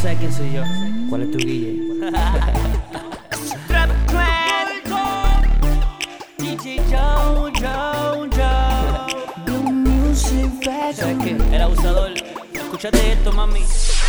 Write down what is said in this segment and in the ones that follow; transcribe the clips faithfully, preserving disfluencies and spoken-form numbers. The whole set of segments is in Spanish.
sabes quién soy yo. ¿Cuál es tu guille? Trap D J Joe, Joe, Joe. Blue Music Factory. ¿Sabes qué? El abusador. Escúchate esto, mami.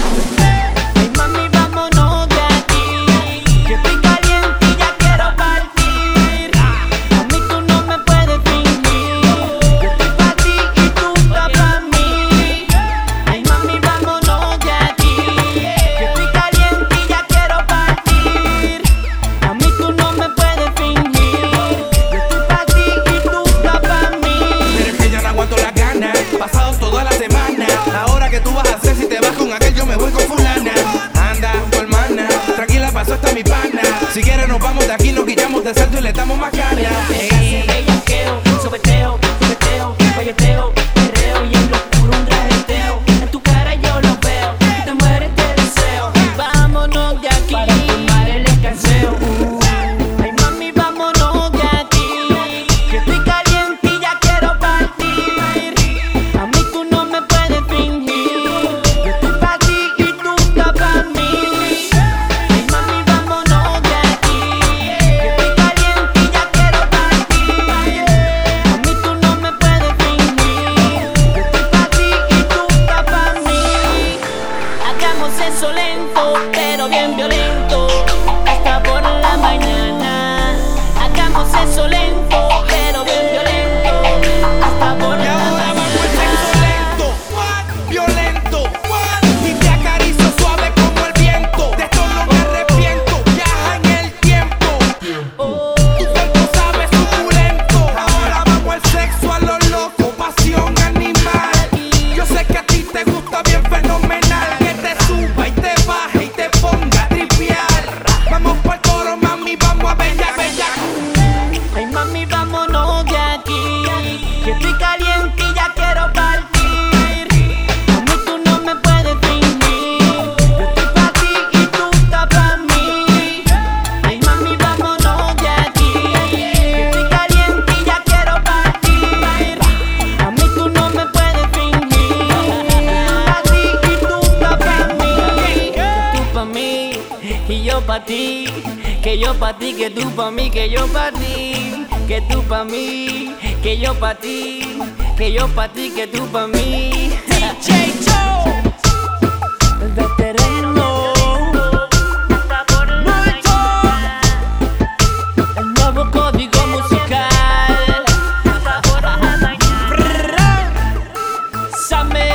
Ay, mami, vámonos de aquí. Yo estoy caliente y ya quiero partir. A mí tú no me puedes fingir. Yo estoy pa' ti y tú estás pa' mí. Ay, mami, vámonos de aquí. Yo estoy caliente y ya quiero partir. A mí tú no me puedes fingir. Yo estoy pa' ti y tú estás pa' mí. Pero es que ya no aguanto las ganas. Pasado toda la semana. Ahora que tú vas a hacer si te vas con aquel, yo me voy con fulana. Anda, tu hermana, tranquila, pasó hasta mi pana. Si quieres nos vamos de aquí, nos guillamos de salto y le damos más ganas. Ey, bellaqueo, sobeteo, sobeteo, bayeteo, perreo y en lo oscuro un trajeteo. En tu cara yo lo veo, y te mueres de deseo. Vámonos de aquí para tomar el escanseo. Uh, ay mami, vámonos de aquí. Que estoy caliente y ya quiero partir. A mí tú no me puedes fingir. Yo estoy pa' ti y tú estás pa' mí. Ay mami, vámonos de aquí. Que estoy caliente y ya quiero partir. A mí tú no me puedes fingir. Yo estoy pa' ti y tú estás pa' mí. Hagamos eso lento, pero bien violento, hasta por la mañana. Hagamos eso lento, pero bien violento, hasta por Y la ahora vamos al mañana. sexo lento, violento, y te acaricio suave como el viento. De esto no me arrepiento, viaja en el tiempo. Oh, Tu cuerpo sabe suculento. Ahora vamos al sexo a lo loco, pasión animal. Yo sé que a ti te gusta bien fenomenal. Que te suba y te baje y te ponga a tripear. Vamos pa'l coro, mami, vamos a bella, bella. ay mami, vámonos de aquí. Que estoy caliente y ya quiero partir. A mí tú no me puedes fingir. Yo estoy pa' ti y tú estás pa' mí. Ay mami, vámonos de aquí. Que estoy caliente y ya quiero partir. A mí tú no me puedes fingir. Yo estoy pa' ti y tú estás pa' mí. Que tú pa' mí y yo pa' ti. Que yo pa' ti, que tú pa' mí, que yo pa' ti. Que tú pa' mí, que yo pa' ti. Que yo pa' ti, que tú pa' mí. D J Joe, el veterano. El nuevo código musical. Same.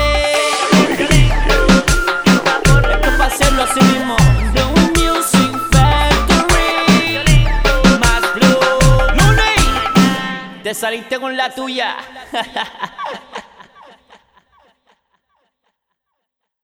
Esto es pa' hacerlo así mismo. Blue Music Factory. Más Blue. Te saliste con la tuya.